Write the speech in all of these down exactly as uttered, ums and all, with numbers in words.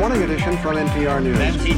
morning edition from N P R News.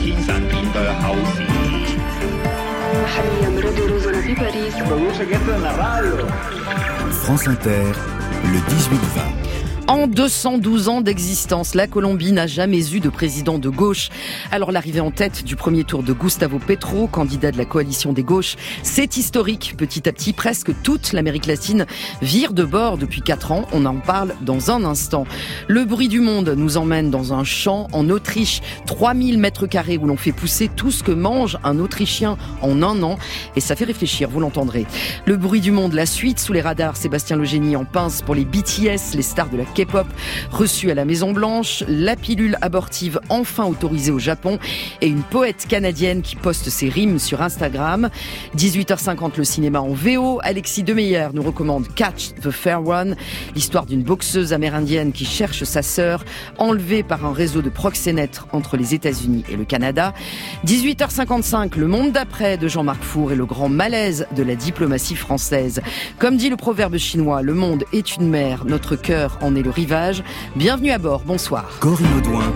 France Inter, le dix-huit vingt. En deux cent douze ans d'existence, la Colombie n'a jamais eu de président de gauche. Alors l'arrivée en tête du premier tour de Gustavo Petro, candidat de la coalition des gauches, c'est historique. Petit à petit, presque toute l'Amérique latine vire de bord depuis quatre ans. On en parle dans un instant. Le bruit du monde nous emmène dans un champ en Autriche. trois mille mètres carrés où l'on fait pousser tout ce que mange un Autrichien en un an. Et ça fait réfléchir, vous l'entendrez. Le bruit du monde, la suite sous les radars. Sébastien Legénie en pince pour les B T S, les stars de la K-pop reçue à la Maison Blanche, la pilule abortive enfin autorisée au Japon et une poète canadienne qui poste ses rimes sur Instagram. dix-huit heures cinquante, le cinéma en V O. Alexis Demeyer nous recommande Catch the Fair One, l'histoire d'une boxeuse amérindienne qui cherche sa sœur, enlevée par un réseau de proxénètes entre les États-Unis et le Canada. dix-huit heures cinquante-cinq, le monde d'après de Jean-Marc Four et le grand malaise de la diplomatie française. Comme dit le proverbe chinois, le monde est une mer, notre cœur en est le rivage. Bienvenue à bord, bonsoir. Corinne Audouin.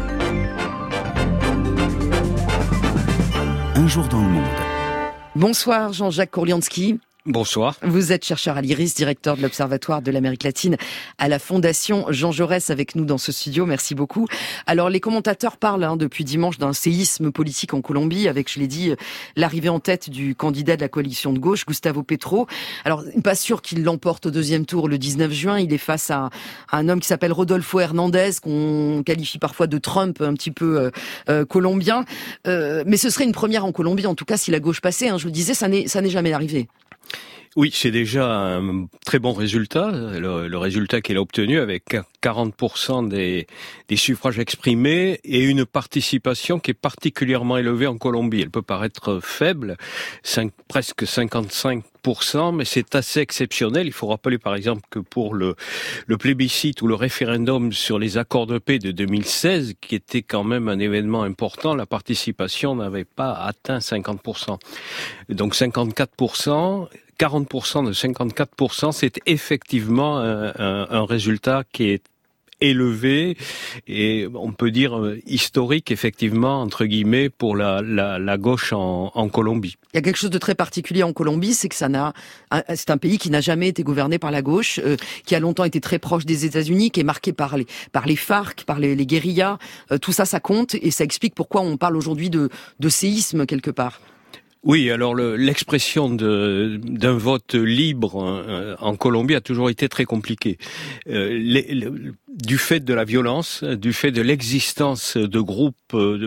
Un jour dans le monde. Bonsoir Jean-Jacques Kourlianski. Bonsoir. Vous êtes chercheur à l'I R I S, directeur de l'Observatoire de l'Amérique latine à la Fondation Jean Jaurès avec nous dans ce studio. Merci beaucoup. Alors, les commentateurs parlent hein, depuis dimanche d'un séisme politique en Colombie avec, je l'ai dit, l'arrivée en tête du candidat de la coalition de gauche, Gustavo Petro. Alors, pas sûr qu'il l'emporte au deuxième tour le dix-neuf juin. Il est face à, à un homme qui s'appelle Rodolfo Hernandez, qu'on qualifie parfois de Trump un petit peu euh, euh, colombien. Euh, mais ce serait une première en Colombie, en tout cas, si la gauche passait. Hein, je le disais, ça n'est, ça n'est jamais arrivé. Oui, c'est déjà un très bon résultat, le, le résultat qu'il a obtenu avec quarante pour cent des, des suffrages exprimés et une participation qui est particulièrement élevée en Colombie. Elle peut paraître faible, cinq, presque cinquante-cinq pour cent, mais c'est assez exceptionnel. Il faut rappeler par exemple que pour le, le plébiscite ou le référendum sur les accords de paix de deux mille seize, qui était quand même un événement important, la participation n'avait pas atteint cinquante pour cent. Donc cinquante-quatre pour cent, quarante pour cent de cinquante-quatre pour cent, c'est effectivement un, un, un résultat qui est élevé et on peut dire euh, historique effectivement entre guillemets pour la, la, la gauche en, en Colombie. Il y a quelque chose de très particulier en Colombie, c'est que ça n'a, c'est un pays qui n'a jamais été gouverné par la gauche, euh, qui a longtemps été très proche des États-Unis, qui est marqué par les par les FARC, par les, les guérillas. Euh, tout ça, ça compte et ça explique pourquoi on parle aujourd'hui de, de séisme quelque part. Oui, alors le, l'expression de, d'un vote libre euh, en Colombie a toujours été très compliquée. Euh, les, le, du fait de la violence, du fait de l'existence de groupes de,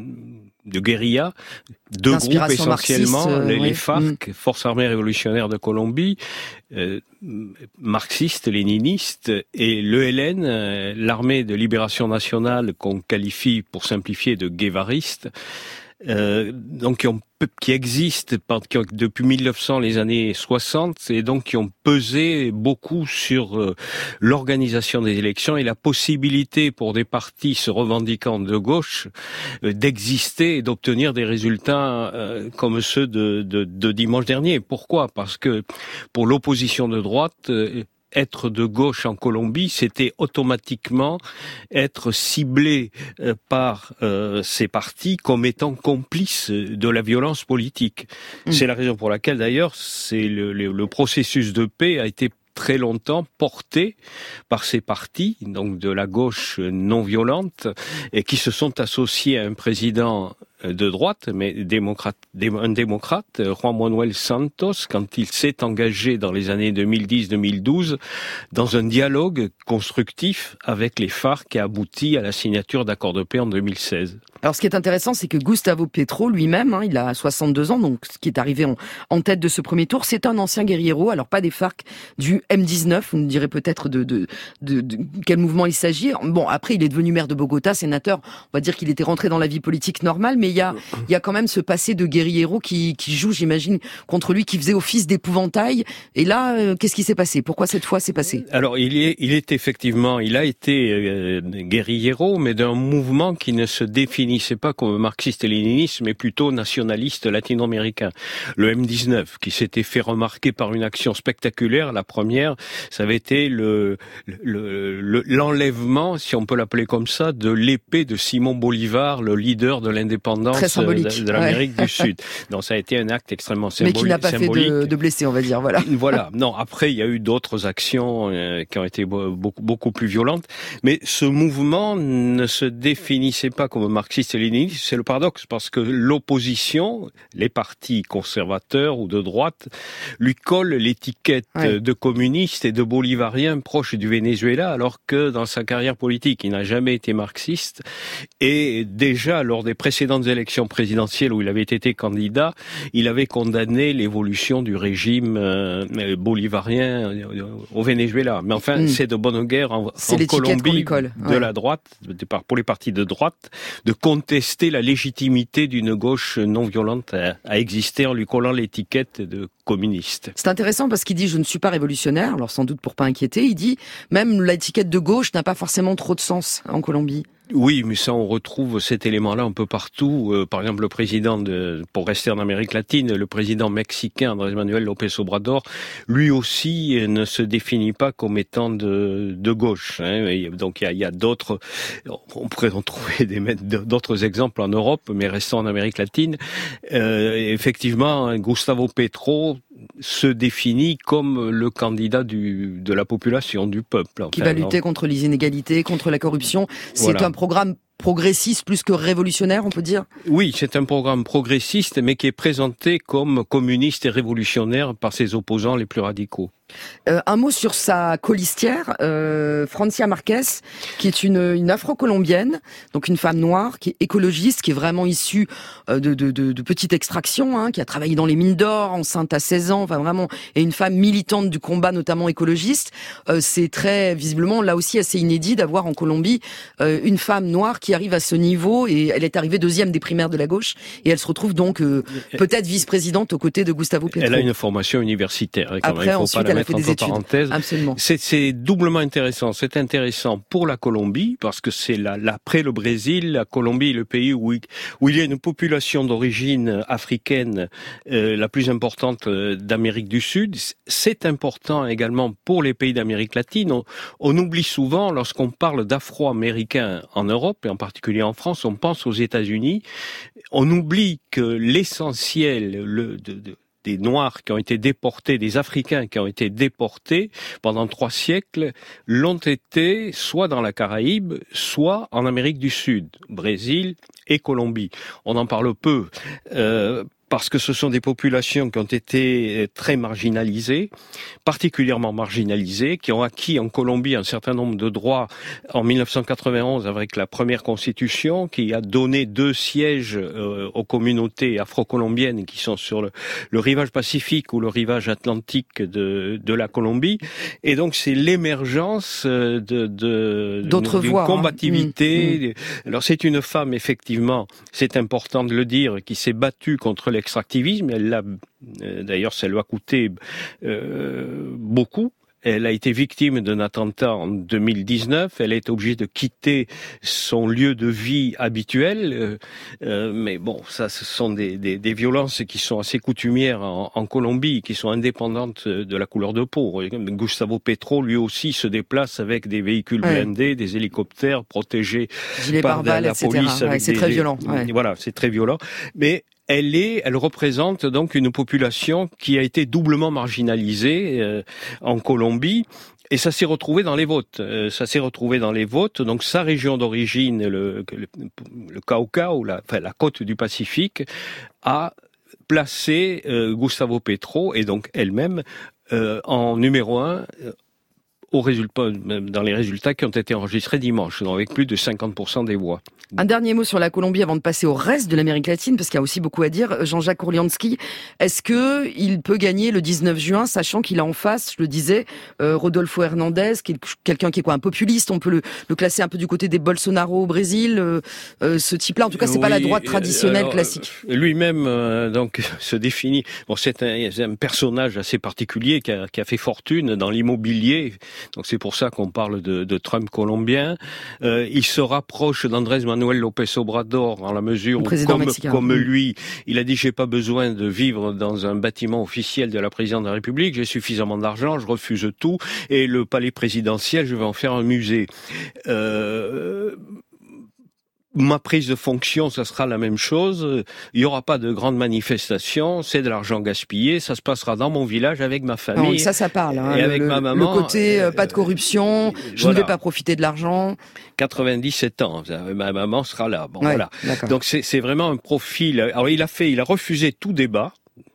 de guérillas, deux groupes essentiellement, euh, les, oui. les FARC, mmh. Forces armées révolutionnaires de Colombie, euh, marxistes, léninistes, et l'E L N, euh, l'armée de libération nationale qu'on qualifie pour simplifier de guévariste, euh, donc qui ont qui existent depuis mille neuf cents, les années soixante, et donc qui ont pesé beaucoup sur euh, l'organisation des élections et la possibilité pour des partis se revendiquant de gauche euh, d'exister et d'obtenir des résultats euh, comme ceux de, de, de dimanche dernier. Pourquoi ? Parce que pour l'opposition de droite, euh, être de gauche en Colombie, c'était automatiquement être ciblé euh, par euh, ces partis comme étant complices de la violence politique. Mmh. C'est la raison pour laquelle, d'ailleurs, c'est le, le, le processus de paix a été très longtemps porté par ces partis, donc de la gauche non violente, et qui se sont associés à un président de droite, mais démocrate, un démocrate, Juan Manuel Santos, quand il s'est engagé dans les années deux mille dix deux mille douze dans un dialogue constructif avec les FARC qui a abouti à la signature d'accords de paix en deux mille seize. Alors, ce qui est intéressant, c'est que Gustavo Petro, lui-même, hein, il a soixante-deux ans, donc ce qui est arrivé en, en tête de ce premier tour, c'est un ancien guerriero, alors pas des FARC, du M dix-neuf, vous me direz peut-être de, de, de, de quel mouvement il s'agit. Bon, après, il est devenu maire de Bogota, sénateur, on va dire qu'il était rentré dans la vie politique normale, mais mais il y a, il y a quand même ce passé de guerriero qui, qui joue, j'imagine, contre lui, qui faisait office d'épouvantail. Et là, euh, qu'est-ce qui s'est passé? Pourquoi cette fois c'est passé? Alors, il est, il est effectivement, il a été euh, guerriero, mais d'un mouvement qui ne se définissait pas comme marxiste-léniniste, mais plutôt nationaliste latino-américain. Le M dix-neuf, qui s'était fait remarquer par une action spectaculaire. La première, ça avait été le, le, le l'enlèvement, si on peut l'appeler comme ça, de l'épée de Simon Bolivar, le leader de l'indépendance de, de l'Amérique ouais. du Sud. Donc ça a été un acte extrêmement symbolique. Mais qui n'a pas symbolique. fait de, de blessés, on va dire. Voilà. Voilà. Non, après, il y a eu d'autres actions euh, qui ont été beaucoup, beaucoup plus violentes. Mais ce mouvement ne se définissait pas comme marxiste-léniniste. C'est le paradoxe, parce que l'opposition, les partis conservateurs ou de droite, lui collent l'étiquette ouais. de communiste et de bolivarien proche du Venezuela, alors que dans sa carrière politique, il n'a jamais été marxiste. Et déjà, lors des précédentes élections présidentielles où il avait été candidat, il avait condamné l'évolution du régime euh, bolivarien au Venezuela. Mais enfin, mmh. c'est de bonne guerre en, en Colombie ouais. de la droite, pour les partis de droite, de contester la légitimité d'une gauche non violente à, à exister en lui collant l'étiquette de communiste. C'est intéressant parce qu'il dit « je ne suis pas révolutionnaire », alors sans doute pour pas inquiéter, il dit « même l'étiquette de gauche n'a pas forcément trop de sens en Colombie ». Oui, mais ça, on retrouve cet élément-là un peu partout. Euh, par exemple, le président, de, pour rester en Amérique latine, le président mexicain Andrés Manuel López Obrador, lui aussi euh, ne se définit pas comme étant de, de gauche. Hein. Et donc, il y a, il y a d'autres, on pourrait en trouver des, d'autres exemples en Europe, mais restant en Amérique latine. Euh, effectivement, Gustavo Petro se définit comme le candidat du, de la population, du peuple. Enfin, qui va lutter non. contre les inégalités, contre la corruption. C'est voilà. un programme progressiste plus que révolutionnaire, on peut dire? Oui, c'est un programme progressiste, mais qui est présenté comme communiste et révolutionnaire par ses opposants les plus radicaux. Euh, un mot sur sa colistière, euh, Francia Marquez, qui est une, une afro-colombienne, donc une femme noire, qui est écologiste, qui est vraiment issue euh, de, de, de, de petite extraction, hein, qui a travaillé dans les mines d'or, enceinte à seize ans, enfin vraiment, et une femme militante du combat, notamment écologiste. Euh, c'est très, visiblement, là aussi assez inédit d'avoir en Colombie euh, une femme noire qui arrive à ce niveau, et elle est arrivée deuxième des primaires de la gauche, et elle se retrouve donc euh, peut-être vice-présidente aux côtés de Gustavo Petro. Elle a une formation universitaire. Quand Après, même, il faut ensuite, pas la elle a fait des études. Absolument. C'est, c'est doublement intéressant. C'est intéressant pour la Colombie, parce que c'est la, l'après le Brésil, la Colombie est le pays où il, où il y a une population d'origine africaine euh, la plus importante d'Amérique du Sud. C'est important également pour les pays d'Amérique latine. On, on oublie souvent, lorsqu'on parle d'Afro-Américains en Europe, et en particulier en France, on pense aux États-Unis. On oublie que l'essentiel le, de, de des Noirs qui ont été déportés, des Africains qui ont été déportés pendant trois siècles, l'ont été soit dans la Caraïbe, soit en Amérique du Sud, Brésil et Colombie. On en parle peu, euh, parce que ce sont des populations qui ont été très marginalisées, particulièrement marginalisées, qui ont acquis en Colombie un certain nombre de droits en dix-neuf cent quatre-vingt-onze avec la première constitution, qui a donné deux sièges euh, aux communautés afro-colombiennes qui sont sur le, le rivage pacifique ou le rivage atlantique de, de la Colombie. Et donc c'est l'émergence de, de d'autres d'une voix, combativité. Hein. Mmh. Alors c'est une femme, effectivement, c'est important de le dire, qui s'est battue contre les l'extractivisme, elle l'a, euh, d'ailleurs, ça lui a coûté euh, beaucoup. Elle a été victime d'un attentat en deux mille dix-neuf. Elle est obligée de quitter son lieu de vie habituel. Euh, euh, mais bon, ça, ce sont des, des, des violences qui sont assez coutumières en, en Colombie, qui sont indépendantes de la couleur de peau. Gustavo Petro, lui aussi, se déplace avec des véhicules blindés, ouais. des hélicoptères protégés Gilet par pare-balles, la police. Ouais, c'est des, très violent. Ouais. Voilà, c'est très violent. Mais Elle est, elle représente donc une population qui a été doublement marginalisée euh, en Colombie. Et ça s'est retrouvé dans les votes. Euh, ça s'est retrouvé dans les votes. Donc sa région d'origine, le, le, le Cauca ou la, enfin, la côte du Pacifique, a placé euh, Gustavo Petro et donc elle-même euh, en numéro un. Euh, au résultat, dans les résultats qui ont été enregistrés dimanche, donc avec plus de cinquante pour cent des voix. Un dernier mot sur la Colombie avant de passer au reste de l'Amérique latine, parce qu'il y a aussi beaucoup à dire. Jean-Jacques Orlianski, est-ce que il peut gagner le dix-neuf juin, sachant qu'il a en face, je le disais, euh, Rodolfo Hernandez, quelqu'un qui est quoi, un populiste, on peut le, le classer un peu du côté des Bolsonaro au Brésil, euh, euh, ce type-là. En tout cas, c'est oui, pas la droite traditionnelle alors, classique. Lui-même, euh, donc, se définit. Bon, c'est un, c'est un personnage assez particulier qui a, qui a fait fortune dans l'immobilier. Donc, c'est pour ça qu'on parle de, de Trump colombien. Euh, il se rapproche d'Andrés Manuel López Obrador, dans la mesure où, comme, comme lui, il a dit j'ai pas besoin de vivre dans un bâtiment officiel de la présidence de la République, j'ai suffisamment d'argent, je refuse tout, et le palais présidentiel, je vais en faire un musée. Euh... Ma prise de fonction, ça sera la même chose. Il y aura pas de grandes manifestations, c'est de l'argent gaspillé. Ça se passera dans mon village avec ma famille. Non, ça, ça parle. Hein, et le, avec ma maman. Le côté euh, pas de corruption, je voilà. ne vais pas profiter de l'argent. quatre-vingt-dix-sept ans, ma maman sera là. Bon, ouais, voilà. Donc c'est, c'est vraiment un profil. Alors il a fait, il a refusé tout débat.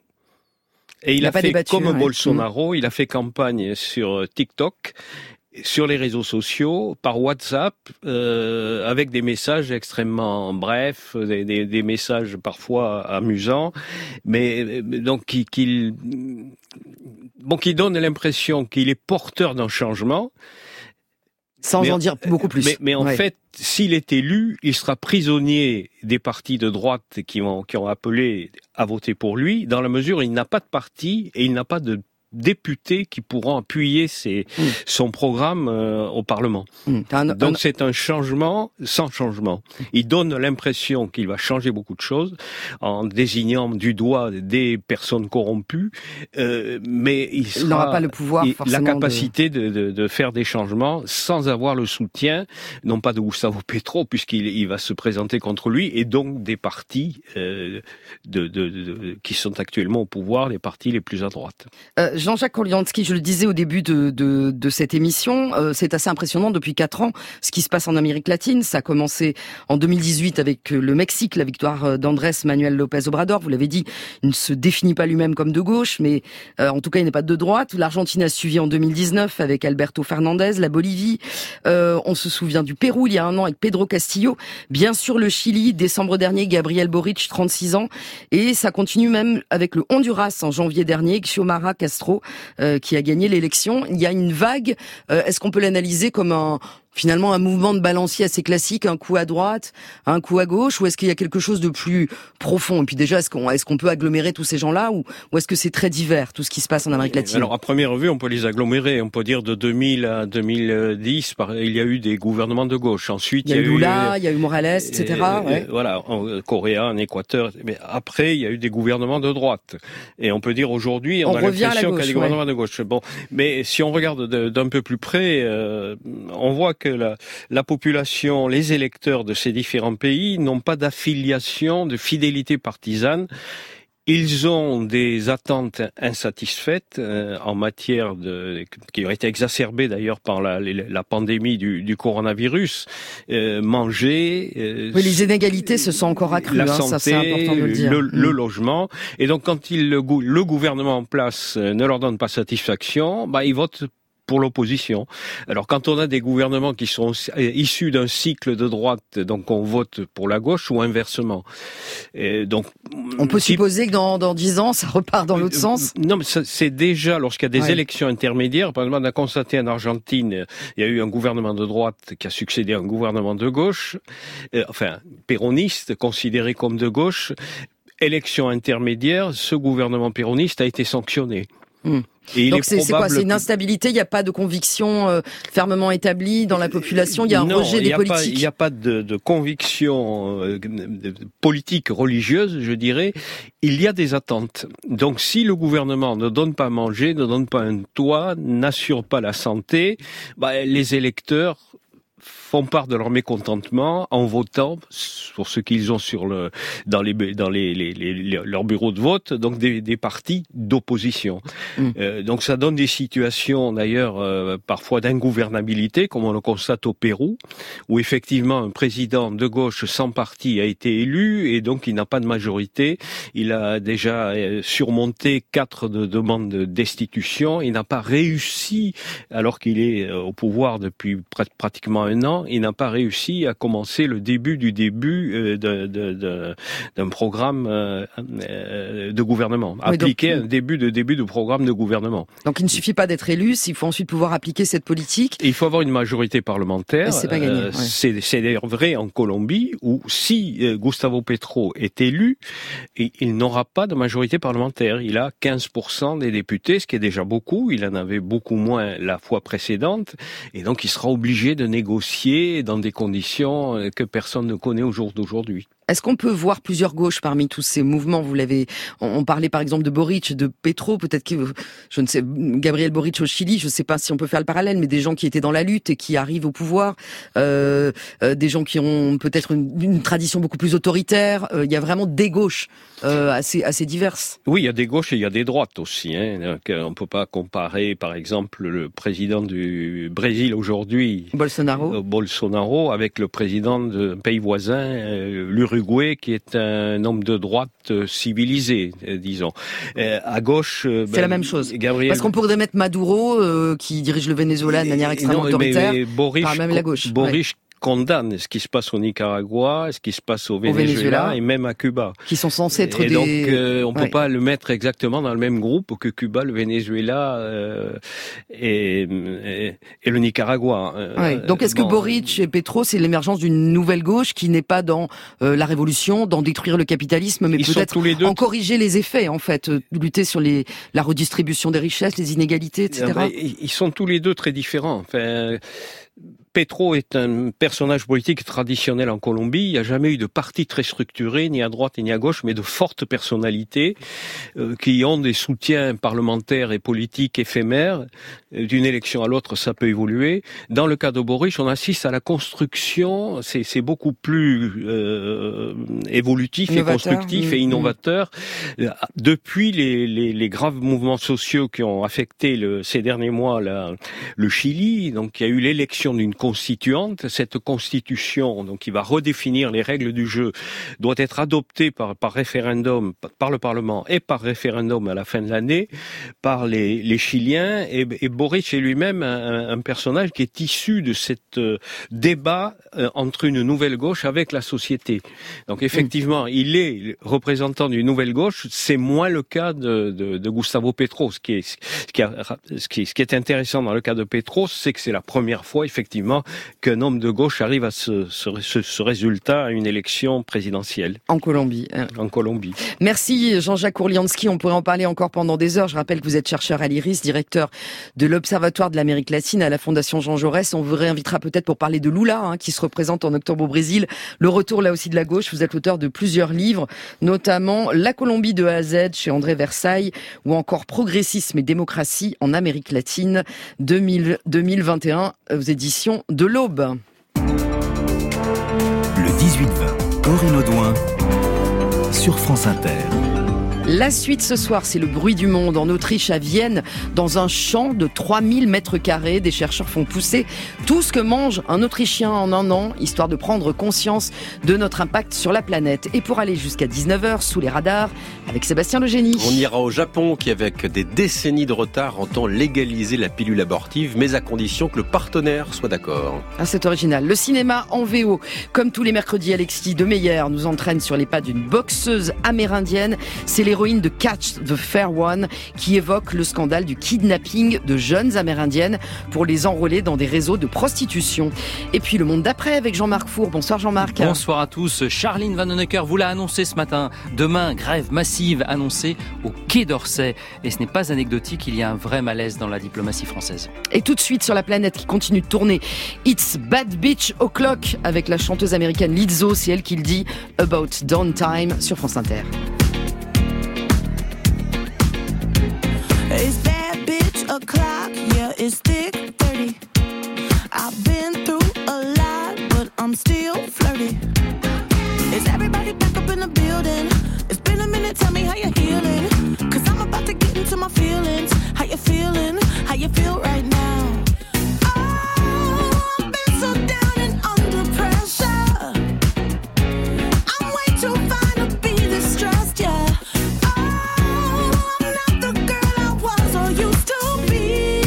Et il, il a, a fait débattu, comme ouais. Bolsonaro, mmh. il a fait campagne sur TikTok, sur les réseaux sociaux, par WhatsApp, euh, avec des messages extrêmement brefs, des, des, des messages parfois amusants, mais donc qui, qui, bon, qui donne l'impression qu'il est porteur d'un changement. Sans mais, en dire beaucoup plus. Mais, mais en ouais. fait, s'il est élu, il sera prisonnier des partis de droite qui ont, qui ont appelé à voter pour lui, dans la mesure où il n'a pas de parti et il n'a pas de députés qui pourront appuyer ses, mmh. son programme euh, au Parlement. Mmh. Un, Donc un... c'est un changement sans changement. Il donne l'impression qu'il va changer beaucoup de choses en désignant du doigt des personnes corrompues, euh, mais il, sera, il n'aura pas le pouvoir, il, forcément, la capacité de... De, de, de faire des changements sans avoir le soutien, non pas de Gustavo Petro, puisqu'il il va se présenter contre lui, et donc des partis euh, de, de, de, de, qui sont actuellement au pouvoir, les partis les plus à droite. Euh, Jean-Jacques Orlianski, je le disais au début de, de, de cette émission, euh, c'est assez impressionnant depuis quatre ans ce qui se passe en Amérique latine. Ça a commencé en deux mille dix-huit avec le Mexique, la victoire d'Andrés Manuel López Obrador. Vous l'avez dit, il ne se définit pas lui-même comme de gauche, mais euh, en tout cas il n'est pas de droite. L'Argentine a suivi en deux mille dix-neuf avec Alberto Fernandez, la Bolivie. Euh, on se souvient du Pérou il y a un an avec Pedro Castillo. Bien sûr le Chili, décembre dernier, Gabriel Boric, trente-six ans. Et ça continue même avec le Honduras en janvier dernier, Xiomara Castro, Euh, qui a gagné l'élection. Il y a une vague, euh, est-ce qu'on peut l'analyser comme un finalement un mouvement de balancier assez classique, un coup à droite, un coup à gauche, ou est-ce qu'il y a quelque chose de plus profond? Et puis déjà, est-ce qu'on est-ce qu'on peut agglomérer tous ces gens-là, ou, ou est-ce que c'est très divers tout ce qui se passe en Amérique latine? Alors à première vue, on peut les agglomérer. On peut dire de deux mille à deux mille dix, il y a eu des gouvernements de gauche. Ensuite, il y a eu Lula, il y a eu Morales, et cetera. Et, ouais. Voilà, en Corée, en Équateur. Mais après, il y a eu des gouvernements de droite. Et on peut dire aujourd'hui, on, on a l'impression qu'il y a des gouvernements ouais. de gauche. Bon, mais si on regarde de, d'un peu plus près, euh, on voit que la, la population, les électeurs de ces différents pays n'ont pas d'affiliation, de fidélité partisane. Ils ont des attentes insatisfaites euh, en matière de qui auraient été exacerbées d'ailleurs par la, la pandémie du, du coronavirus. Euh, manger. Euh, oui, les inégalités se sont encore accrues. La hein, santé, ça c'est important de le dire. Le, mmh. le logement. Et donc quand il, le, le gouvernement en place ne leur donne pas satisfaction, bah ils votent pour l'opposition. Alors quand on a des gouvernements qui sont issus d'un cycle de droite, donc on vote pour la gauche ou inversement. Et donc on peut si... supposer que dans dans dix ans ça repart dans l'autre sens. Non, mais ça, c'est déjà lorsqu'il y a des ouais. élections intermédiaires. Par exemple, on a constaté en Argentine, il y a eu un gouvernement de droite qui a succédé à un gouvernement de gauche, euh, enfin péroniste, considéré comme de gauche. Élection intermédiaire, ce gouvernement péroniste a été sanctionné. Mmh. Et donc c'est, c'est quoi? C'est une instabilité, il n'y a pas de conviction euh, fermement établie dans la population, il y a un non, rejet des politiques. Il n'y a pas de, de conviction euh, de, de politique religieuse, je dirais. Il y a des attentes. Donc si le gouvernement ne donne pas à manger, ne donne pas un toit, n'assure pas la santé, bah, les électeurs font part de leur mécontentement en votant pour ce qu'ils ont sur le dans les dans les, les, les, les leurs bureaux de vote, donc des, des partis d'opposition. Mmh. Euh, donc ça donne des situations d'ailleurs euh, parfois d'ingouvernabilité, comme on le constate au Pérou, où effectivement un président de gauche sans parti a été élu et donc il n'a pas de majorité. Il a déjà surmonté quatre de demandes de destitution. Il n'a pas réussi, alors qu'il est au pouvoir depuis pr- pratiquement un an, il n'a pas réussi à commencer le début du début euh, de, de, de, d'un programme euh, de gouvernement. Oui, appliquer donc, un début de début de programme de gouvernement. Donc il ne suffit pas d'être élu, il faut ensuite pouvoir appliquer cette politique. Et il faut avoir une majorité parlementaire. C'est pas gagné. Euh, ouais. c'est, c'est d'ailleurs vrai en Colombie, où si euh, Gustavo Petro est élu, et il n'aura pas de majorité parlementaire. Il a quinze pour cent des députés, ce qui est déjà beaucoup. Il en avait beaucoup moins la fois précédente. Et donc, il sera obligé de négocier dans des conditions que personne ne connaît au jour d'aujourd'hui. Est-ce qu'on peut voir plusieurs gauches parmi tous ces mouvements? Vous l'avez, on parlait par exemple de Boric, de Petro, peut-être que, je ne sais, Gabriel Boric au Chili, je ne sais pas si on peut faire le parallèle, mais des gens qui étaient dans la lutte et qui arrivent au pouvoir, euh, euh, des gens qui ont peut-être une, une tradition beaucoup plus autoritaire. Euh, il y a vraiment des gauches euh, assez, assez diverses. Oui, il y a des gauches et il y a des droites aussi. Hein. On ne peut pas comparer, par exemple, le président du Brésil aujourd'hui, Bolsonaro, euh, Bolsonaro, avec le président d'un pays voisin, euh, l'Uruguay. Uruguay, qui est un homme de droite euh, civilisé, euh, disons. Euh, à gauche, euh, c'est ben, la même chose. Gabriel... Parce qu'on pourrait mettre Maduro, euh, qui dirige le Venezuela de manière extrêmement non, autoritaire, mais, mais Boris, par même la gauche. Boris ouais. condamne ce qui se passe au Nicaragua, ce qui se passe au Venezuela, au Venezuela et même à Cuba. Qui sont censés être et des... donc, euh, on ne ouais. peut pas le mettre exactement dans le même groupe que Cuba, le Venezuela euh, et, et, et le Nicaragua. Ouais. Donc, est-ce bon, que Boric et Petro, c'est l'émergence d'une nouvelle gauche qui n'est pas dans euh, la révolution, dans détruire le capitalisme, mais peut-être en corriger les effets, en fait, euh, lutter sur les, la redistribution des richesses, les inégalités, et cetera. Ils sont tous les deux très différents. Enfin, Petro est un personnage politique traditionnel en Colombie. Il n'y a jamais eu de parti très structuré, ni à droite ni à gauche, mais de fortes personnalités euh, qui ont des soutiens parlementaires et politiques éphémères. D'une élection à l'autre, ça peut évoluer. Dans le cas de Boric, on assiste à la construction. C'est, c'est beaucoup plus euh, évolutif innovateur, et constructif mmh, et innovateur. Mmh. Depuis les, les, les graves mouvements sociaux qui ont affecté le, ces derniers mois la, le Chili, donc il y a eu l'élection d'une constituante. Cette constitution, donc qui va redéfinir les règles du jeu, doit être adoptée par, par référendum, par le Parlement et par référendum à la fin de l'année, par les, les Chiliens. Et, et Boric est lui-même un, un personnage qui est issu de cet euh, débat euh, entre une nouvelle gauche avec la société. Donc effectivement, mmh. il est représentant d'une nouvelle gauche. C'est moins le cas de, de, de Gustavo Petro. Ce qui est, ce qui, a, ce qui, ce qui est intéressant dans le cas de Petro, c'est que c'est la première fois, effectivement, qu'un homme de gauche arrive à ce, ce, ce résultat à une élection présidentielle. En Colombie. En Colombie. Merci Jean-Jacques Ourlianski. On pourrait en parler encore pendant des heures. Je rappelle que vous êtes chercheur à l'I R I S, directeur de l'Observatoire de l'Amérique latine à la Fondation Jean Jaurès. On vous réinvitera peut-être pour parler de Lula, hein, qui se représente en octobre au Brésil. Le retour là aussi de la gauche. Vous êtes l'auteur de plusieurs livres, notamment La Colombie de A à Z chez André Versailles, ou encore Progressisme et démocratie en Amérique latine deux mille vingt et un aux éditions de l'Aube. Le dix-huit vingt, Corinne Audouin sur France Inter. La suite ce soir, c'est le bruit du monde. En Autriche, à Vienne, dans un champ de trois mille mètres carrés, des chercheurs font pousser tout ce que mange un Autrichien en un an, histoire de prendre conscience de notre impact sur la planète. Et pour aller jusqu'à dix-neuf heures, sous les radars, avec Sébastien Legénie. On ira au Japon, qui avec des décennies de retard entend légaliser la pilule abortive, mais à condition que le partenaire soit d'accord. Ah, c'est original. Le cinéma en V O. Comme tous les mercredis, Alexis Demeyer nous entraîne sur les pas d'une boxeuse amérindienne. C'est les héroïne de Catch the Fair One qui évoque le scandale du kidnapping de jeunes amérindiennes pour les enrôler dans des réseaux de prostitution. Et puis le monde d'après avec Jean-Marc Four. Bonsoir Jean-Marc. Bonsoir à tous. Charline Vanhoenacker vous l'a annoncé ce matin. Demain, grève massive annoncée au Quai d'Orsay. Et ce n'est pas anecdotique, il y a un vrai malaise dans la diplomatie française. Et tout de suite sur la planète qui continue de tourner, It's Bad Bitch O'Clock avec la chanteuse américaine Lizzo. C'est elle qui le dit, About Downtime sur France Inter. It's bad bitch o'clock, yeah, it's thick thirty. I've been through a lot. still flirty. Is everybody back up in the building? It's been a minute, tell me how you're healing. Cause I'm about to get into my feelings. How you feeling? How you feel right now? Oh, I've been so down and under pressure. I'm way too fine to be this stressed, yeah. Oh, I'm not the girl I was or used to be.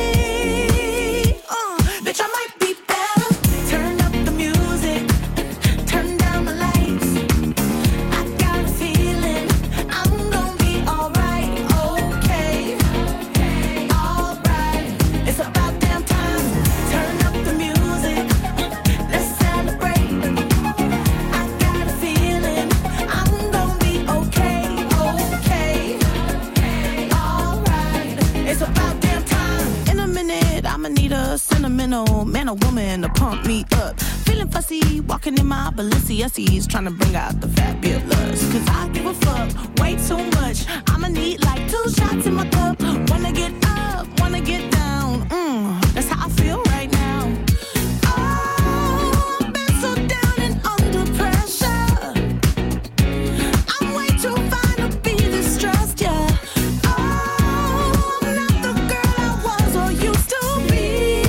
Uh, bitch, I might be better. Turn up the music, turn down the lights. I got a feeling I'm gonna be alright, okay, alright. It's about damn time. Turn up the music, let's celebrate. I got a feeling I'm gonna be okay, okay, alright. It's about damn time. In a minute, I'ma need a sentimental man or woman to pump me up. Feeling fussy, walking in my Balenciennes, trying to bring out the fabulous. Cause I give a fuck way too much. I'ma need like two shots in my cup. Wanna get up, wanna get down. Mm, that's how I feel right now. Oh, I've been so down and under pressure. I'm way too fine to be this stressed, yeah. Oh, I'm not the girl I was or used to be.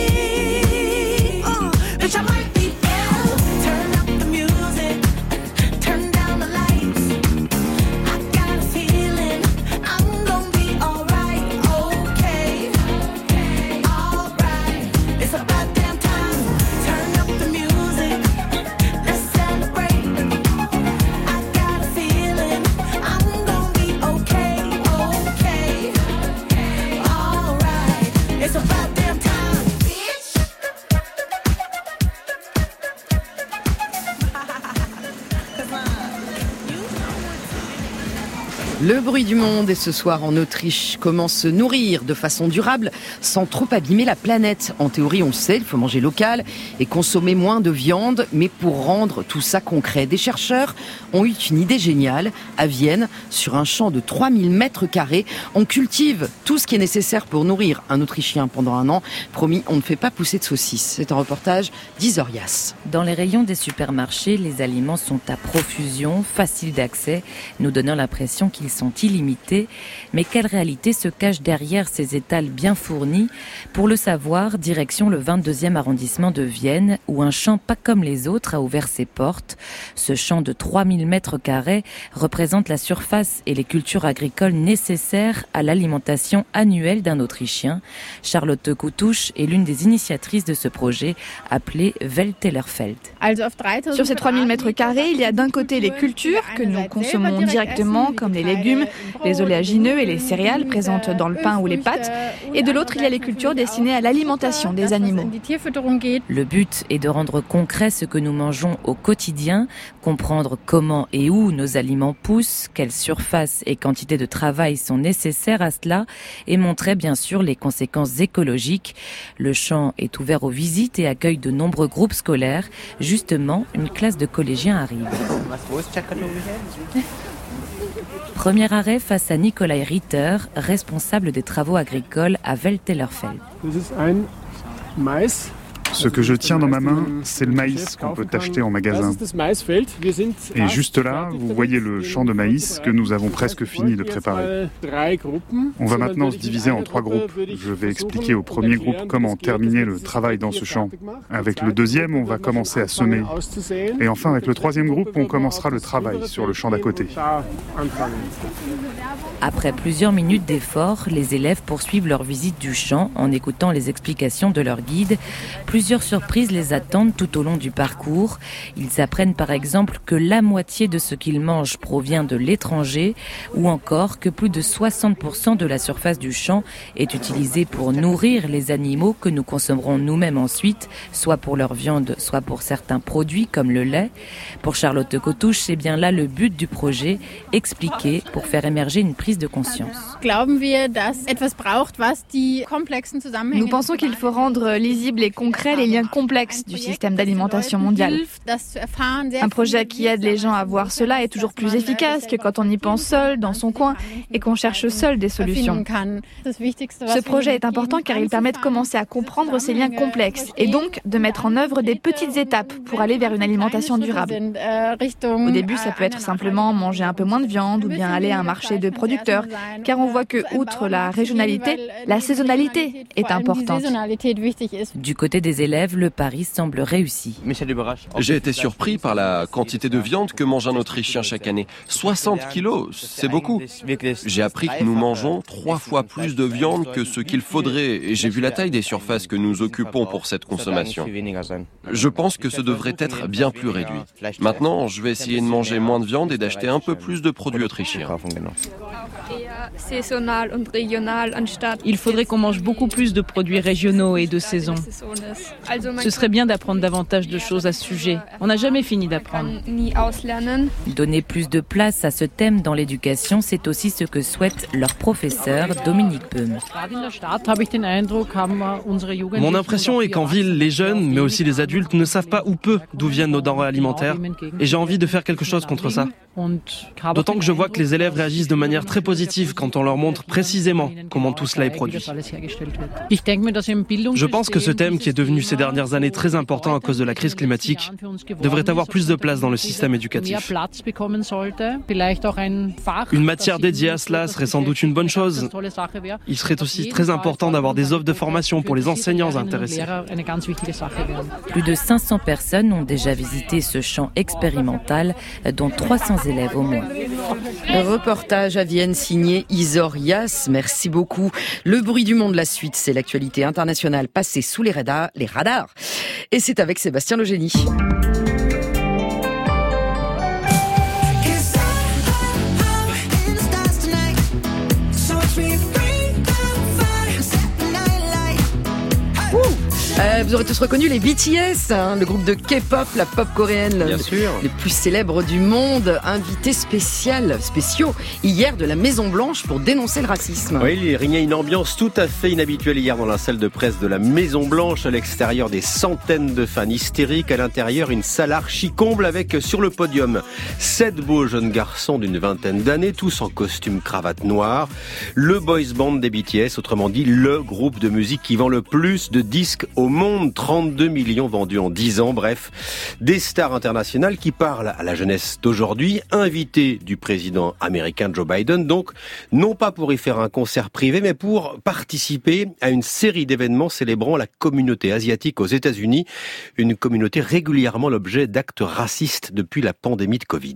Uh, bitch, I might be better. Turn up the music, turn down the lights. I got a feeling I'm gonna be alright, okay, alright. It's about damn time. Turn up the music, let's celebrate. I got a feeling I'm gonna be okay, okay, alright. It's about damn time, bitch. Le bruit du monde et ce soir en Autriche, comment se nourrir de façon durable sans trop abîmer la planète. En théorie, on le sait, il faut manger local et consommer moins de viande, mais pour rendre tout ça concret, des chercheurs ont eu une idée géniale. À Vienne, sur un champ de trois mille mètres carrés, on cultive tout ce qui est nécessaire pour nourrir un Autrichien pendant un an. Promis, on ne fait pas pousser de saucisses. C'est un reportage d'Isorias. Dans les rayons des supermarchés, les aliments sont à profusion, faciles d'accès, nous donnant l'impression qu'ils sont illimités. Mais quelle réalité se cache derrière ces étals bien fournis? Pour le savoir, direction le vingt-deuxième arrondissement de Vienne, où un champ pas comme les autres a ouvert ses portes. Ce champ de trois mille mètres carrés représente la surface et les cultures agricoles nécessaires à l'alimentation annuelle d'un Autrichien. Charlotte Kutusch est l'une des initiatrices de ce projet appelé Weltellerfeld. Sur ces trois mille mètres carrés, il y a d'un côté les cultures que nous consommons directement, comme les légumes, les oléagineux et les céréales présentes dans le pain ou les pâtes, et de l'autre, il y a les cultures destinées à l'alimentation des animaux. Le but est de rendre concret ce que nous mangeons au quotidien, comprendre comment et où nos aliments poussent, quelles surfaces et quantités de travail sont nécessaires à cela, et montrer bien sûr les conséquences écologiques. Le champ est ouvert aux visites et accueille de nombreux groupes scolaires. Justement, une classe de collégiens arrive. Premier arrêt face à Nikolai Ritter, responsable des travaux agricoles à Weltellerfeld. Ce que je tiens dans ma main, c'est le maïs qu'on peut acheter en magasin. Et juste là, vous voyez le champ de maïs que nous avons presque fini de préparer. On va maintenant se diviser en trois groupes. Je vais expliquer au premier groupe comment terminer le travail dans ce champ. Avec le deuxième, on va commencer à semer. Et enfin, avec le troisième groupe, on commencera le travail sur le champ d'à côté. Après plusieurs minutes d'effort, les élèves poursuivent leur visite du champ en écoutant les explications de leur guide. Plusieurs surprises les attendent tout au long du parcours. Ils apprennent par exemple que la moitié de ce qu'ils mangent provient de l'étranger, ou encore que plus de soixante pour cent de la surface du champ est utilisée pour nourrir les animaux que nous consommerons nous-mêmes ensuite, soit pour leur viande, soit pour certains produits comme le lait. Pour Charlotte Kutusch, c'est bien là le but du projet, expliquer pour faire émerger une prise de conscience. Nous pensons qu'il faut rendre lisible et concret montrer les liens complexes du système d'alimentation mondial. Un projet qui aide les gens à voir cela est toujours plus efficace que quand on y pense seul, dans son coin, et qu'on cherche seul des solutions. Ce projet est important car il permet de commencer à comprendre ces liens complexes et donc de mettre en œuvre des petites étapes pour aller vers une alimentation durable. Au début, ça peut être simplement manger un peu moins de viande ou bien aller à un marché de producteurs, car on voit que, outre la régionalité, la saisonnalité est importante. Du côté des élèves, le pari semble réussi. J'ai été surpris par la quantité de viande que mange un Autrichien chaque année. soixante kilos, c'est beaucoup. J'ai appris que nous mangeons trois fois plus de viande que ce qu'il faudrait et j'ai vu la taille des surfaces que nous occupons pour cette consommation. Je pense que ce devrait être bien plus réduit. Maintenant, je vais essayer de manger moins de viande et d'acheter un peu plus de produits autrichiens. Il faudrait qu'on mange beaucoup plus de produits régionaux et de saison. Ce serait bien d'apprendre davantage de choses à ce sujet. On n'a jamais fini d'apprendre. Donner plus de place à ce thème dans l'éducation, c'est aussi ce que souhaite leur professeur Dominique Böhm. Mon impression est qu'en ville, les jeunes, mais aussi les adultes, ne savent pas ou peu d'où viennent nos denrées alimentaires. Et j'ai envie de faire quelque chose contre ça. D'autant que je vois que les élèves réagissent de manière très positive quand on leur montre précisément comment tout cela est produit. Je pense que ce thème, qui est devenu ces dernières années très important à cause de la crise climatique, devrait avoir plus de place dans le système éducatif. Une matière dédiée à cela serait sans doute une bonne chose. Il serait aussi très important d'avoir des offres de formation pour les enseignants intéressés. Plus de cinq cents personnes ont déjà visité ce champ expérimental, dont trois cents élèves au moins. Reportage à Vienne signé Isor Yass. Merci beaucoup. Le bruit du monde, la suite, c'est l'actualité internationale passée sous les radars. Les radars. Et c'est avec Sébastien Legénie. Euh, vous aurez tous reconnu les B T S, hein, le groupe de K-pop, la pop coréenne, Bien sûr. les plus célèbres du monde, invités spécial, spéciaux hier de la Maison Blanche pour dénoncer le racisme. Oui, il régnait une ambiance tout à fait inhabituelle hier dans la salle de presse de la Maison Blanche. À l'extérieur, des centaines de fans hystériques. À l'intérieur, une salle archi-comble avec sur le podium sept beaux jeunes garçons d'une vingtaine d'années, tous en costume cravate noire. Le boys band des B T S, autrement dit le groupe de musique qui vend le plus de disques au monde, trente-deux millions vendus en dix ans, bref, des stars internationales qui parlent à la jeunesse d'aujourd'hui, invités du président américain Joe Biden, donc non pas pour y faire un concert privé, mais pour participer à une série d'événements célébrant la communauté asiatique aux États-Unis, une communauté régulièrement l'objet d'actes racistes depuis la pandémie de Covid.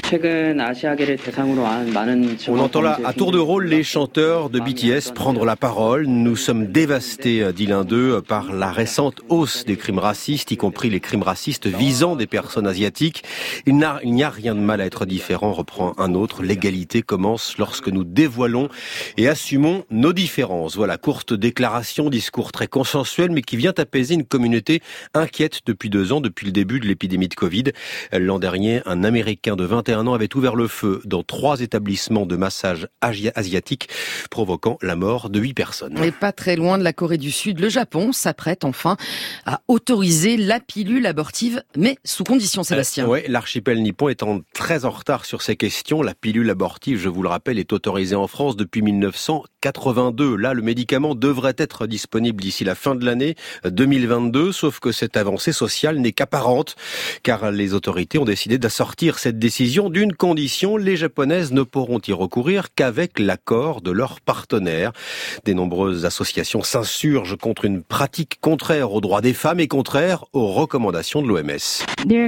On entend là à tour de rôle les chanteurs de B T S prendre la parole. Nous sommes dévastés, dit l'un d'eux, par la récente hausse des crimes racistes, y compris les crimes racistes visant des personnes asiatiques. Il n'a, il n'y a rien de mal à être différent, reprend un autre. L'égalité commence lorsque nous dévoilons et assumons nos différences. Voilà, courte déclaration, discours très consensuel, mais qui vient apaiser une communauté inquiète depuis deux ans, depuis le début de l'épidémie de Covid. L'an dernier, un Américain de vingt et un ans avait ouvert le feu dans trois établissements de massage asiatique, provoquant la mort de huit personnes. Et pas très loin de la Corée du Sud, le Japon s'apprête enfin à autoriser la pilule abortive, mais sous condition, Sébastien. Euh, oui, l'archipel nippon étant très en retard sur ces questions. La pilule abortive, je vous le rappelle, est autorisée en France depuis mille neuf cent quatre-vingt-deux. Là, le médicament devrait être disponible d'ici la fin de l'année deux mille vingt-deux, sauf que cette avancée sociale n'est qu'apparente, car les autorités ont décidé d'assortir cette décision d'une condition: les Japonaises ne pourront y recourir qu'avec l'accord de leurs partenaires. Des nombreuses associations s'insurgent contre une pratique contraire aux droits des femmes et contraire aux recommandations de l'O M S.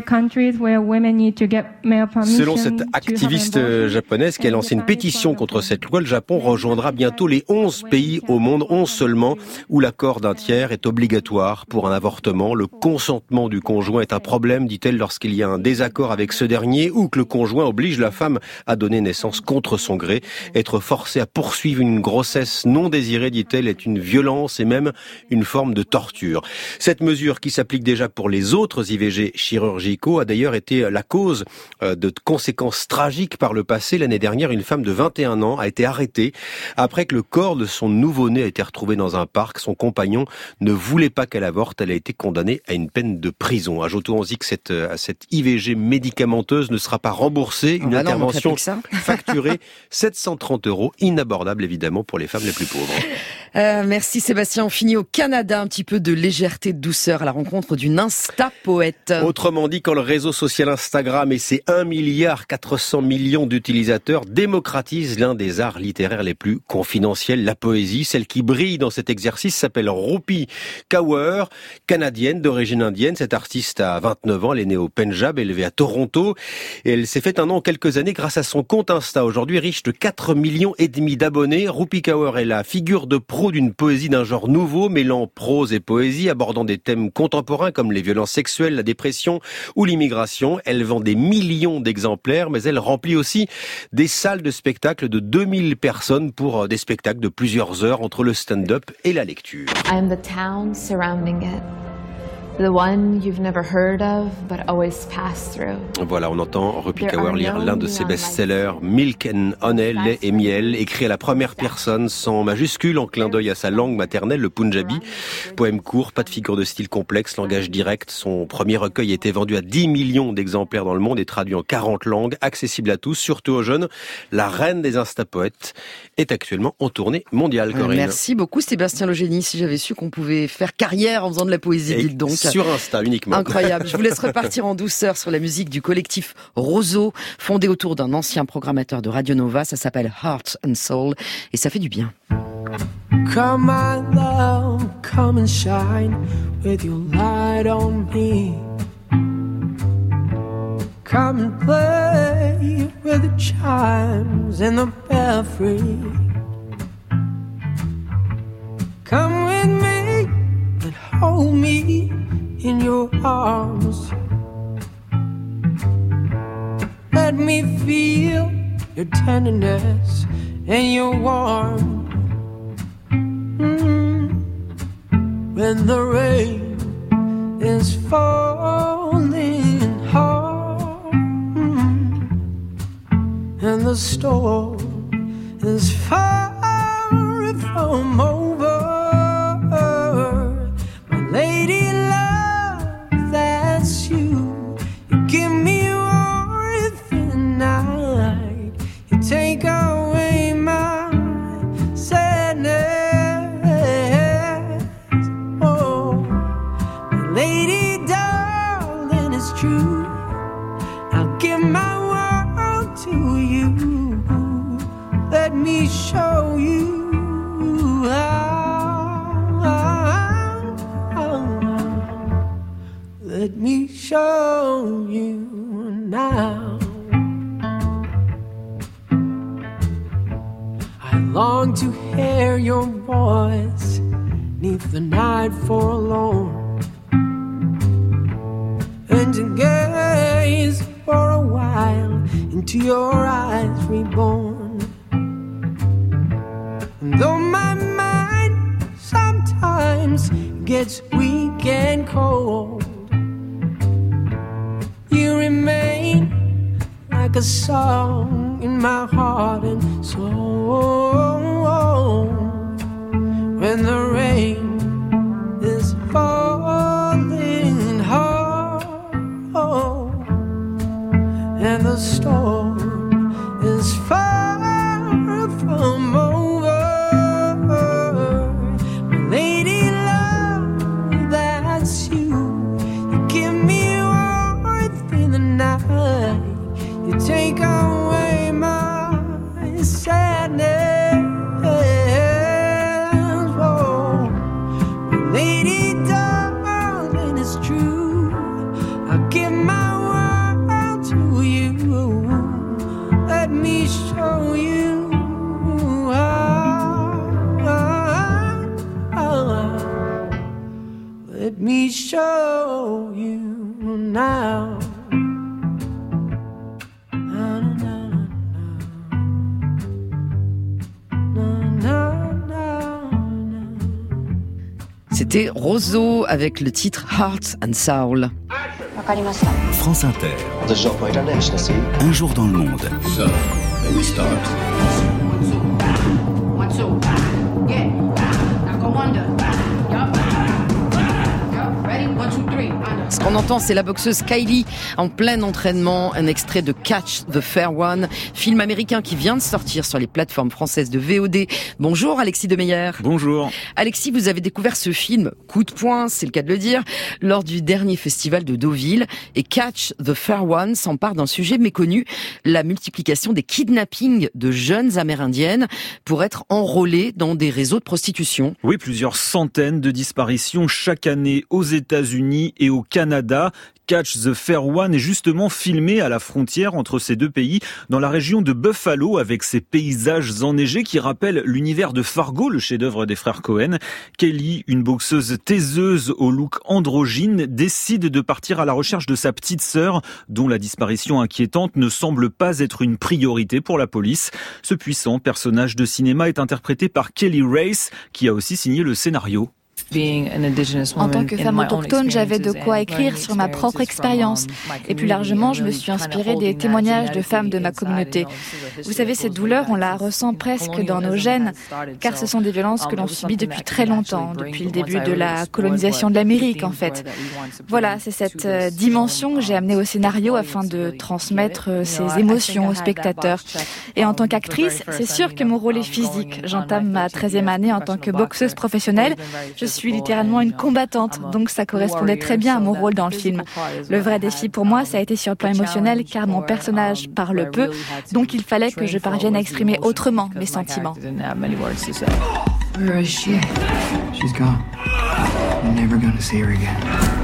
Selon cette activiste japonaise qui a lancé une pétition contre cette loi, le Japon rejoindra bientôt les onze pays au monde, onze seulement, où l'accord d'un tiers est obligatoire pour un avortement. Le consentement du conjoint est un problème, dit-elle, lorsqu'il y a un désaccord avec ce dernier ou que le conjoint conjoint oblige la femme à donner naissance contre son gré. Être forcée à poursuivre une grossesse non désirée, dit-elle, est une violence et même une forme de torture. Cette mesure, qui s'applique déjà pour les autres I V G chirurgicaux, a d'ailleurs été la cause de conséquences tragiques par le passé. L'année dernière, une femme de vingt et un ans a été arrêtée après que le corps de son nouveau-né a été retrouvé dans un parc. Son compagnon ne voulait pas qu'elle avorte. Elle a été condamnée à une peine de prison. Ajoutons-y que cette, cette I V G médicamenteuse ne sera pas remboursée. Une ah bah intervention non, facturée sept cent trente euros, inabordable évidemment pour les femmes les plus pauvres. Euh, merci Sébastien. On finit au Canada, un petit peu de légèreté, de douceur à la rencontre d'une Insta-poète. Autrement dit, quand le réseau social Instagram et ses un milliard quatre cents millions d'utilisateurs démocratisent l'un des arts littéraires les plus confidentiels, la poésie. Celle qui brille dans cet exercice s'appelle Rupi Kaur, canadienne d'origine indienne. Cette artiste a vingt-neuf ans, elle est née au Pendjab, élevée à Toronto. Et elle s'est fait un nom en quelques années grâce à son compte Insta. Aujourd'hui riche de quatre millions et demi d'abonnés, Rupi Kaur est la figure de proue d'une poésie d'un genre nouveau, mêlant prose et poésie, abordant des thèmes contemporains comme les violences sexuelles, la dépression ou l'immigration. Elle vend des millions d'exemplaires, mais elle remplit aussi des salles de spectacle de deux mille personnes pour des spectacles de plusieurs heures entre le stand-up et la lecture. I'm the town surrounding it. The one you've never heard of, but always pass through. Voilà, on entend Rupi Kaur lire l'un de ses best-sellers, Milk and Honey, lait et miel, écrit à la première personne, sans majuscule, en clin d'œil à sa langue maternelle, le punjabi. Poème court, pas de figure de style complexe, langage direct. Son premier recueil a été vendu à dix millions d'exemplaires dans le monde et traduit en quarante langues, accessible à tous, surtout aux jeunes. La reine des instapoètes est actuellement en tournée mondiale, Corinne. Merci beaucoup Sébastien Legénie. Si j'avais su qu'on pouvait faire carrière en faisant de la poésie, et dites donc. Sur Insta uniquement. Incroyable. Je vous laisse repartir en douceur sur la musique du collectif Roseau, fondé autour d'un ancien programmateur de Radio Nova. Ça s'appelle Heart and Soul et ça fait du bien. Come my love, come and shine with your light on me. Come and play with the chimes in the belfry. Come with me and hold me in your arms. Let me feel your tenderness and your warmth. Mm-hmm. When the rain is falling hard, mm-hmm. and the storm is far from over, my lady love, that's you. You give me warmth in the night. You take away my sadness. Oh, my lady darling, it's true. I'll give my world to you. Let me show you let me show you now. I long to hear your voice neath the night forlorn, and to gaze for a while into your eyes reborn. And though my mind sometimes gets weak and cold, you remain like a song in my heart and soul. When the rain is falling hard, oh, and the storm is far from over, my lady love, that's you. You give me warmth in the night. You take away my sadness. Oh, my lady darling, it's true. I'll give my world to you. Let me show you how. Let me show you now. C'était Roseau avec le titre Heart and Soul. France Inter. Un jour dans le monde. So, we start. One, two. Yeah. Now go under. Yup. Yup. Ready? One, two, three. Ce qu'on entend, c'est la boxeuse Kylie en plein entraînement, un extrait de Catch the Fair One, film américain qui vient de sortir sur les plateformes françaises de V O D. Bonjour Alexis Demeyer. Bonjour. Alexis, vous avez découvert ce film, coup de poing, c'est le cas de le dire, lors du dernier festival de Deauville. Et Catch the Fair One s'empare d'un sujet méconnu, la multiplication des kidnappings de jeunes amérindiennes pour être enrôlées dans des réseaux de prostitution. Oui, plusieurs centaines de disparitions chaque année aux États-Unis et au Canada. Catch the Fair One est justement filmé à la frontière entre ces deux pays, dans la région de Buffalo, avec ses paysages enneigés qui rappellent l'univers de Fargo, le chef-d'œuvre des frères Cohen. Kelly, une boxeuse taiseuse au look androgyne, décide de partir à la recherche de sa petite sœur, dont la disparition inquiétante ne semble pas être une priorité pour la police. Ce puissant personnage de cinéma est interprété par Kelly Race, qui a aussi signé le scénario. En tant que femme autochtone, j'avais de quoi écrire sur ma propre expérience. Et plus largement, je me suis inspirée des témoignages de femmes de ma communauté. Vous savez, cette douleur, on la ressent presque dans nos gènes, car ce sont des violences que l'on subit depuis très longtemps, depuis le début de la colonisation de l'Amérique, en fait. Voilà, c'est cette dimension que j'ai amenée au scénario afin de transmettre ces émotions aux spectateurs. Et en tant qu'actrice, c'est sûr que mon rôle est physique. J'entame ma treizième année en tant que boxeuse professionnelle. Je suis littéralement une combattante, donc ça correspondait très bien à mon rôle dans le film. Le vrai défi pour moi, ça a été sur le plan émotionnel, car mon personnage parle peu, donc il fallait que je parvienne à exprimer autrement mes sentiments. Where is she? She's gone. I'm never gonna see her again.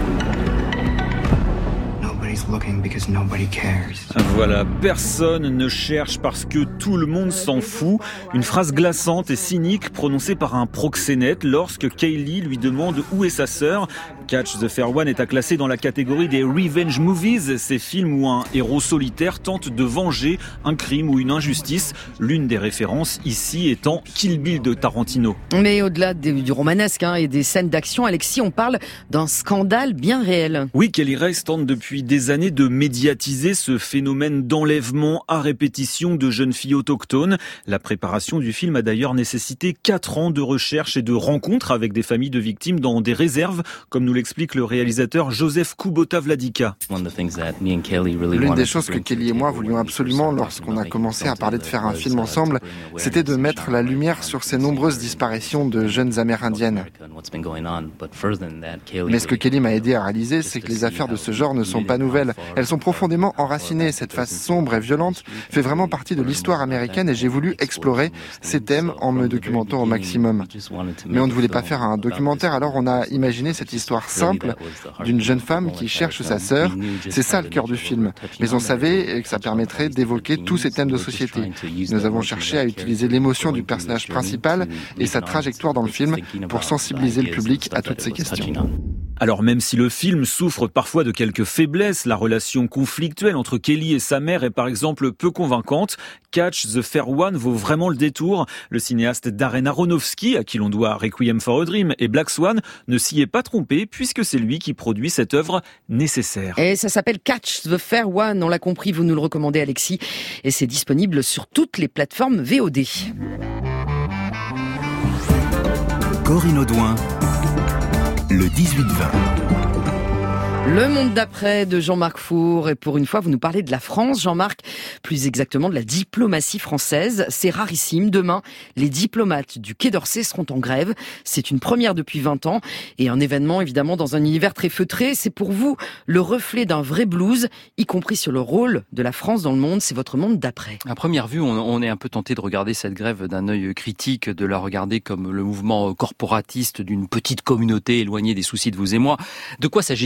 Voilà, personne ne cherche parce que tout le monde s'en fout. Une phrase glaçante et cynique prononcée par un proxénète lorsque Kaylee lui demande où est sa sœur. Catch the Fair One est à classer dans la catégorie des revenge movies, ces films où un héros solitaire tente de venger un crime ou une injustice. L'une des références ici étant Kill Bill de Tarantino. Mais au-delà du romanesque hein, et des scènes d'action, Alexis, on parle d'un scandale bien réel. Oui, Kelly Race tente depuis des années de médiatiser ce phénomène d'enlèvement à répétition de jeunes filles autochtones. La préparation du film a d'ailleurs nécessité quatre ans de recherche et de rencontres avec des familles de victimes dans des réserves, comme nous l'explique le réalisateur Joseph Kubota-Vladika. L'une des choses que Kelly et moi voulions absolument lorsqu'on a commencé à parler de faire un film ensemble, c'était de mettre la lumière sur ces nombreuses disparitions de jeunes amérindiennes. Mais ce que Kelly m'a aidé à réaliser, c'est que les affaires de ce genre ne sont pas nouvelles. Elles sont profondément enracinées. Cette face sombre et violente fait vraiment partie de l'histoire américaine et j'ai voulu explorer ces thèmes en me documentant au maximum. Mais on ne voulait pas faire un documentaire, alors on a imaginé cette histoire simple d'une jeune femme qui cherche sa sœur. C'est ça le cœur du film. Mais on savait que ça permettrait d'évoquer tous ces thèmes de société. Nous avons cherché à utiliser l'émotion du personnage principal et sa trajectoire dans le film pour sensibiliser le public à toutes ces questions. Alors même si le film souffre parfois de quelques faiblesses, la relation conflictuelle entre Kelly et sa mère est par exemple peu convaincante. Catch the Fair One vaut vraiment le détour. Le cinéaste Darren Aronofsky, à qui l'on doit Requiem for a Dream et Black Swan, ne s'y est pas trompé puisque c'est lui qui produit cette œuvre nécessaire. Et ça s'appelle Catch the Fair One, on l'a compris, vous nous le recommandez Alexis, et c'est disponible sur toutes les plateformes V O D. Corinne Audouin, le dix-huit vingt. Le monde d'après de Jean-Marc Four. Et pour une fois, vous nous parlez de la France, Jean-Marc, plus exactement de la diplomatie française. C'est rarissime. Demain, les diplomates du Quai d'Orsay seront en grève. C'est une première depuis vingt ans et un événement évidemment dans un univers très feutré. C'est pour vous le reflet d'un vrai blues, y compris sur le rôle de la France dans le monde. C'est votre monde d'après. À première vue, on, on est un peu tenté de regarder cette grève d'un œil critique, de la regarder comme le mouvement corporatiste d'une petite communauté éloignée des soucis de vous et moi. De quoi s'agit-il ? De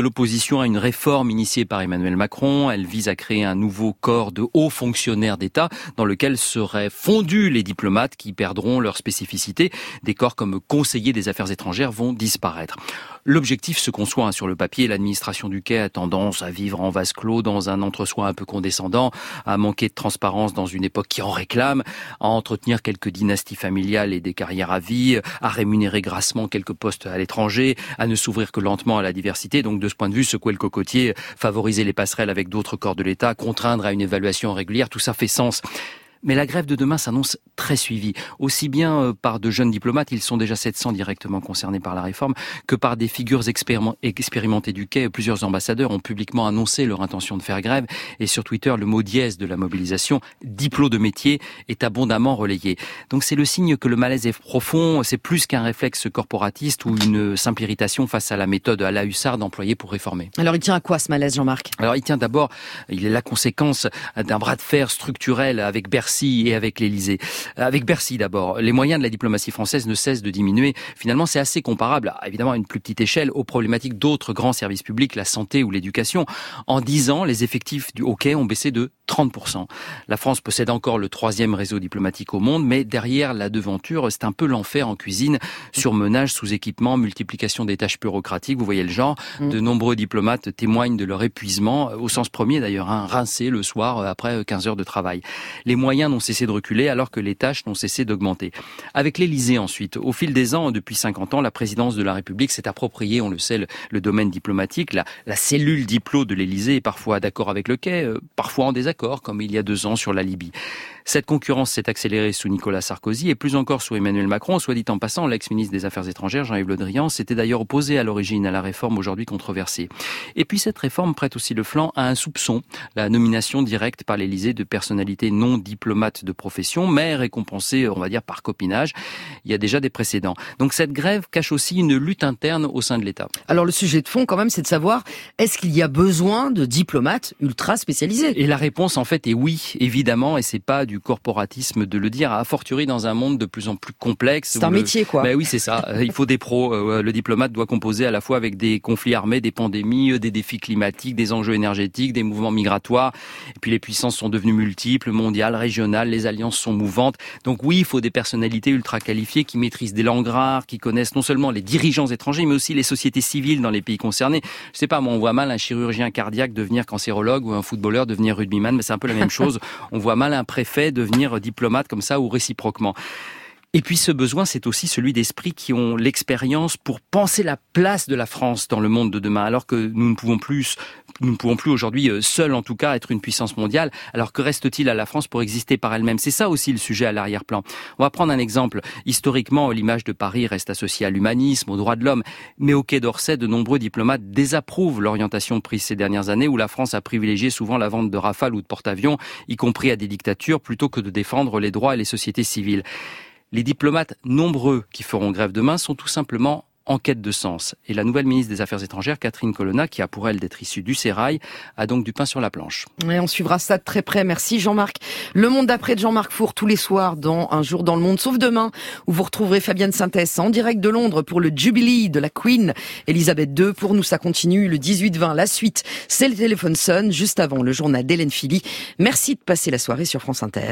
l'opposition à une réforme initiée par Emmanuel Macron. Elle vise à créer un nouveau corps de hauts fonctionnaires d'État dans lequel seraient fondus les diplomates qui perdront leur spécificité. Des corps comme conseillers des affaires étrangères vont disparaître. L'objectif se conçoit hein, sur le papier. L'administration du Quai a tendance à vivre en vase clos dans un entre-soi un peu condescendant, à manquer de transparence dans une époque qui en réclame, à entretenir quelques dynasties familiales et des carrières à vie, à rémunérer grassement quelques postes à l'étranger, à ne s'ouvrir que lentement à la diversité. Donc de ce point de vue, secouer le cocotier, favoriser les passerelles avec d'autres corps de l'État, contraindre à une évaluation régulière, tout ça fait sens. Mais la grève de demain s'annonce très suivie, aussi bien par de jeunes diplomates, ils sont déjà sept cents directement concernés par la réforme, que par des figures expérimentées du Quai. Plusieurs ambassadeurs ont publiquement annoncé leur intention de faire grève, et sur Twitter, le mot dièse de la mobilisation, diplôme de métier, est abondamment relayé. Donc c'est le signe que le malaise est profond, c'est plus qu'un réflexe corporatiste ou une simple irritation face à la méthode à la hussarde employée pour réformer. Alors il tient à quoi ce malaise, Jean-Marc ? Alors il tient d'abord, il est la conséquence d'un bras de fer structurel avec Bercy et avec l'Élysée. Avec Bercy d'abord, les moyens de la diplomatie française ne cessent de diminuer. Finalement, c'est assez comparable, évidemment à une plus petite échelle, aux problématiques d'autres grands services publics, la santé ou l'éducation. En dix ans, les effectifs du Quai ont baissé de trente pour cent. La France possède encore le troisième réseau diplomatique au monde, mais derrière la devanture, c'est un peu l'enfer en cuisine. Surmenage, sous-équipement, multiplication des tâches bureaucratiques, vous voyez le genre. De nombreux diplomates témoignent de leur épuisement, au sens premier d'ailleurs, hein, rincés le soir après quinze heures de travail. Les moyens n'ont cessé de reculer alors que les tâches n'ont cessé d'augmenter. Avec l'Élysée ensuite, au fil des ans, depuis cinquante ans, la présidence de la République s'est appropriée, on le sait, le, le domaine diplomatique. La, la cellule diplo de l'Élysée est parfois d'accord avec le Quai, euh, parfois en désaccord, comme il y a deux ans sur la Libye. Cette concurrence s'est accélérée sous Nicolas Sarkozy et plus encore sous Emmanuel Macron. Soit dit en passant, l'ex-ministre des Affaires étrangères, Jean-Yves Le Drian, s'était d'ailleurs opposé à l'origine à la réforme aujourd'hui controversée. Et puis cette réforme prête aussi le flanc à un soupçon, la nomination directe par l'Élysée de personnalités non diplomates de profession, mais récompensées, on va dire, par copinage. Il y a déjà des précédents. Donc cette grève cache aussi une lutte interne au sein de l'État. Alors le sujet de fond quand même, c'est de savoir, est-ce qu'il y a besoin de diplomates ultra spécialisés ? Et la réponse en fait est oui, évidemment, et c'est pas du corporatisme de le dire, a fortiori dans un monde de plus en plus complexe. C'est un le... métier, quoi. Ben oui, c'est ça. Il faut des pros. Le diplomate doit composer à la fois avec des conflits armés, des pandémies, des défis climatiques, des enjeux énergétiques, des mouvements migratoires. Et puis les puissances sont devenues multiples, mondiales, régionales, les alliances sont mouvantes. Donc oui, il faut des personnalités ultra qualifiées qui maîtrisent des langues rares, qui connaissent non seulement les dirigeants étrangers, mais aussi les sociétés civiles dans les pays concernés. Je sais pas, moi, on voit mal un chirurgien cardiaque devenir cancérologue ou un footballeur devenir rugbyman, mais c'est un peu la même chose. On voit mal un préfet devenir diplomate comme ça ou réciproquement. Et puis ce besoin, c'est aussi celui d'esprits qui ont l'expérience pour penser la place de la France dans le monde de demain, alors que nous ne pouvons plus, nous ne pouvons plus aujourd'hui, seuls en tout cas, être une puissance mondiale. Alors que reste-t-il à la France pour exister par elle-même ? C'est ça aussi le sujet à l'arrière-plan. On va prendre un exemple. Historiquement, l'image de Paris reste associée à l'humanisme, aux droits de l'homme. Mais au Quai d'Orsay, de nombreux diplomates désapprouvent l'orientation prise ces dernières années où la France a privilégié souvent la vente de Rafale ou de porte-avions, y compris à des dictatures, plutôt que de défendre les droits et les sociétés civiles. Les diplomates nombreux qui feront grève demain sont tout simplement en quête de sens. Et la nouvelle ministre des Affaires étrangères, Catherine Colonna, qui a pour elle d'être issue du sérail, a donc du pain sur la planche. Et on suivra ça de très près. Merci Jean-Marc. Le monde d'après de Jean-Marc Four tous les soirs dans Un jour dans le monde, sauf demain, où vous retrouverez Fabienne Synthès en direct de Londres pour le Jubilee de la Queen Elisabeth deux. Pour nous, ça continue le dix-huit vingt. La suite, c'est le téléphone sonne juste avant le journal d'Hélène Philly. Merci de passer la soirée sur France Inter.